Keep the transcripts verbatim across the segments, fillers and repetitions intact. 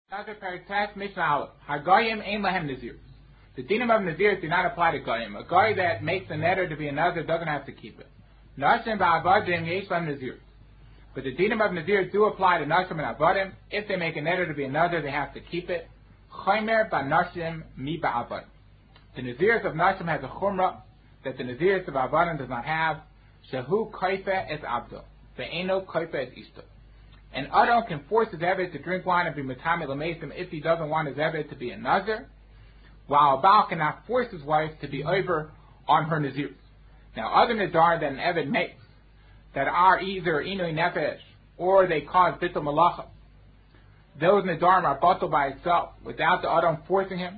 Nazir Peritas Mishnah Aleph. Hagayim ein lahem nazir. The dinim of nazir do not apply to goyim. A guy that makes a neder to be a nazir doesn't have to keep it. Nashim ba'avadim yesh lahem nazir. But the dinim of nazir do apply to nashim and avadim. If they make a neder to be a nazir, they have to keep it. Chaymer ba'nashim mi ba'avadim. The nazirs of nashim has a chumrah that the nazirs of avadim does not have. Shahu kaifa es abdo. Ve'eno kaifa es ishto. An Adam can force his Eved to drink wine and be Matami Lamesim if he doesn't want his Eved to be a Nazir, while a Baal cannot force his wife to be over on her Nazir. Now, other Nadar that an Eved makes, that are either Inui Nefesh, or they cause Bittul Malacha, those Nadarim are bottled by itself, without the Adam forcing him,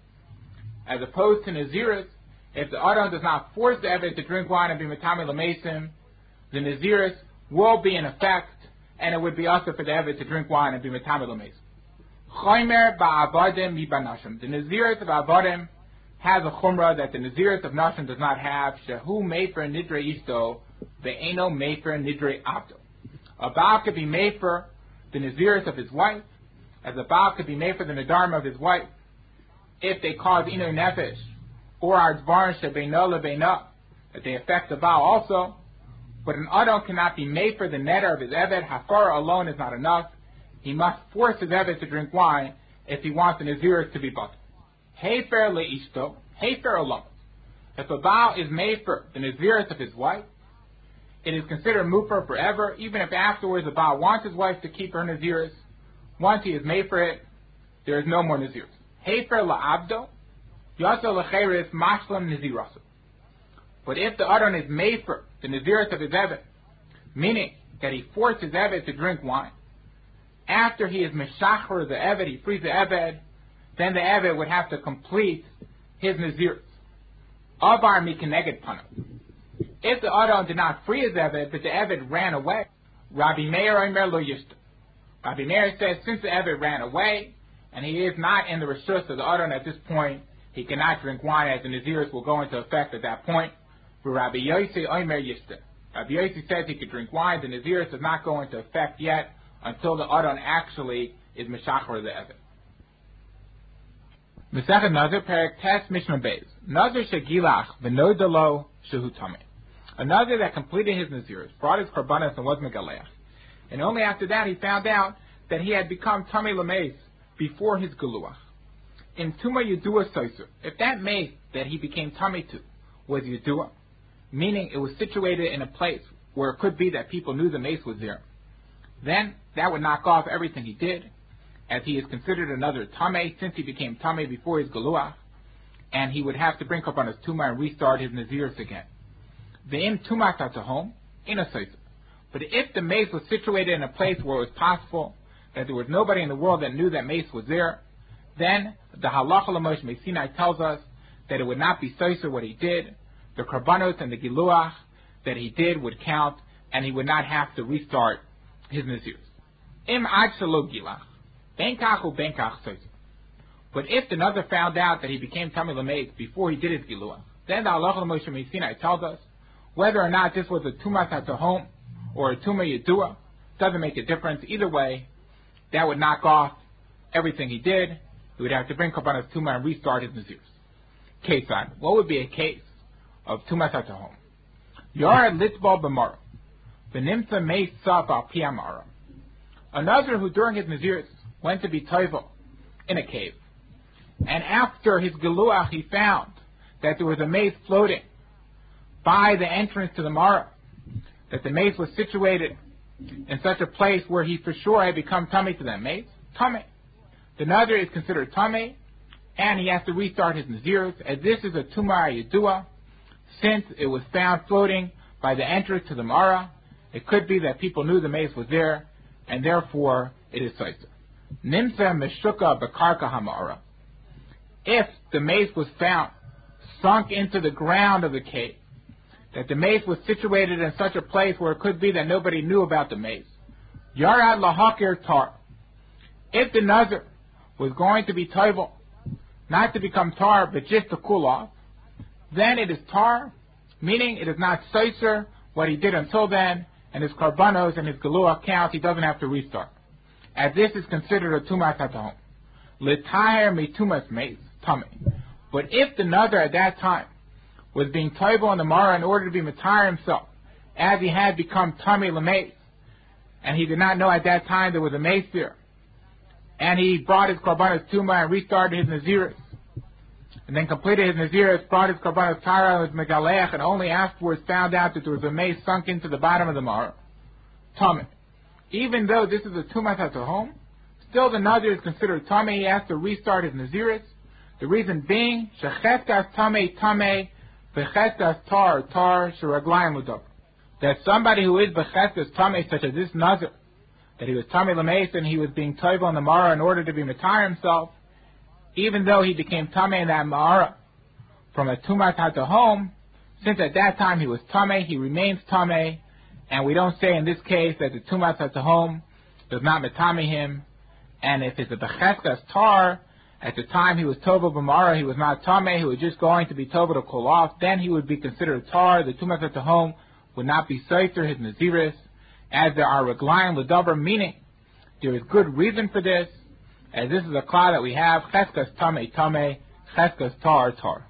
as opposed to Naziris. If the Adam does not force the Eved to drink wine and be Matami Lamesim, the Naziris will be in effect, and it would be also for the Eved to drink wine and be Matami Lamesim. Chaymer ba'avadim mi ba'nashim. The Naziris of Avadim has a chumrah that the Naziris of Nashim does not have. Shehu mefer nidre ishto, ve'eno mefer nidre abdo. A Baal could be mefer the Naziris of his wife, as a Baal could be mefer the Nadarim of his wife, if they cause inu nefesh, or ardvarin shebeino lebeino, that they affect the Baal also. But an Adam cannot be made for the neder of his Eved. Hafara alone is not enough. He must force his Eved to drink wine if he wants the Naziris to be buttered. Heifer leishto, heifer alone. If a Baal is made for the Naziris of his wife, it is considered mufer forever, even if afterwards the Baal wants his wife to keep her Naziris. Once he is made for it, there is no more Naziris. Heifer la'abdo, yasa lecheris mashlam nazirasu. But if the Adon is made for the Naziris of his Eved, meaning that he forced his Eved to drink wine, after he is Meshachar the Eved, he frees the Eved, then the Eved would have to complete his Naziris. Avar mikeneged panav. If the Adon did not free his Eved, but the Eved ran away, Rabbi Meir Omer lo yishta. Rabbi Meir says, since the Eved ran away, and he is not in the Rishus of the Adon at this point, he cannot drink wine, as the Naziris will go into effect at that point. For Rabbi Yossi Omer Yishta. Rabbi Yossi says he could drink wine. The Naziris does not go into effect yet until the Adon actually is Meshachar the Eved. Mesechet Nazir Perek Tes Mishnah Beis. Nazir Shegilach V'Nodalo Shehu Tameh. A Nazir that completed his Naziris, brought his Karbanos and was Megaleach. And only after that he found out that he had become Tameh Lameis before his Geluach. In Tuma Yedua Soiser. If that mace that he became Tameh to was Yedua, meaning it was situated in a place where it could be that people knew the mace was there, then that would knock off everything he did, as he is considered another Tameh, since he became Tameh before his Geluach, and he would have to bring up on his Tumah and restart his Naziris again. Ve'im Tumah Tatahom, in a Seisah. But if the mace was situated in a place where it was possible that there was nobody in the world that knew that mace was there, then the Halacha L'Moshe Sinai tells us that it would not be Seisah what he did. The Karbanos and the Giluach that he did would count, and he would not have to restart his Naziris. Im ad shelo gilach, benkach u benkach soiser. But if the Nazir found out that he became Tameh Lameis before he did his Giluach, then the Halacha L'Moshe Sinai tells us whether or not this was a Tumas HaTahom or a Tumah Yedua, doesn't make a difference. Either way, that would knock off everything he did. He would have to bring Karbanos Tumah and restart his Naziris. Ketzad, what would be a case of Tumas HaTahom? Yar Litbal B'mara, V'nimtza Meis Saf Al Pi Amara. A Nazir who during his Naziris went to be Toivel in a cave, and after his Geluach he found that there was a mace floating by the entrance to the Mara, that the mace was situated in such a place where he for sure had become Tameh to that mace. Tameh. The Nazir is considered Tameh, and he has to restart his Naziris, as this is a Tumah Yedua, since it was found floating by the entrance to the Mara. It could be that people knew the mace was there, and therefore it is Soiser. Nimsa Meshuka Bekarka HaMara. If the mace was found sunk into the ground of the cave, that the mace was situated in such a place where it could be that nobody knew about the mace, Yarad Lahakir Tar. If the Nazir was going to be Toivel, not to become Tar, but just to cool off, then it is Tar, meaning it is not Soiser what he did until then, and his Karbanos and his Geluach counts, he doesn't have to restart. as this is considered a tumas at the home. L'taher mitumas meis tummy. But if the Nazir at that time was being toivel on the Mara in order to be matar himself, as he had become tummy l'meis, and he did not know at that time there was a mace there, and he brought his korbanos tuma and restarted his naziris, and then completed his naziris, brought his korbanos tara and his megaleach, and only afterwards found out that there was a mace sunk into the bottom of the Mara, tummy. Even though this is a tumas at the home, still the Nazir is considered tummy. He has to restart his naziris. The reason being, shecheskas tamei tamei, v'cheskas tar tar sheraglayim l'davar. That somebody who is b'cheskas tamei, such as this Nazir, that he was tamei l'meis and he was being toivel on the Mara in order to be matar himself, even though he became tamei in that Mara from a tumas at the home, since at that time he was tamei, he remains tamei, and we don't say in this case that the tumas at the home does not matame him, and if it's a b'cheskas tar, at the time he was tovel b'mara, he was not tamei, he was just going to be tovel to cool off, then he would be considered tar. The tumas at the home would not be seiter his naziris, as there are reglayim l'davar, meaning there is good reason for this, as this is a klal that we have, cheskas tamei tamei, cheskas tar tar.